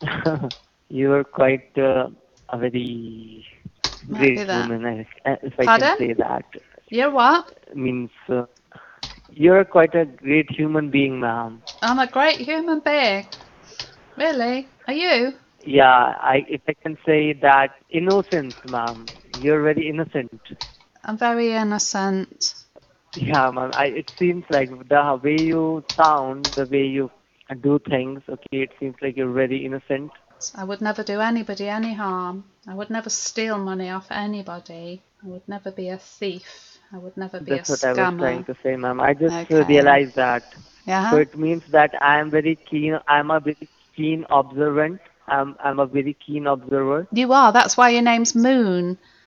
You are quite a very Might be great that. woman, if I can Pardon? say that. You're what? Means you're quite a great human being, ma'am. I'm a great human being. Really? Are you? Yeah, if I can say that innocence, ma'am. You're very innocent. I'm very innocent. Yeah, ma'am. It seems like the way you sound, the way you do things. Okay, it seems like you're very innocent. I would never do anybody any harm. I would never steal money off anybody. I would never be a thief. I would never be a That's what I was trying scammer. to say, ma'am. I just Okay. realized that. So Yeah? it means that I am very keen. I'm a very keen observant. I'm a very keen observer. You are. That's why your name's Moon.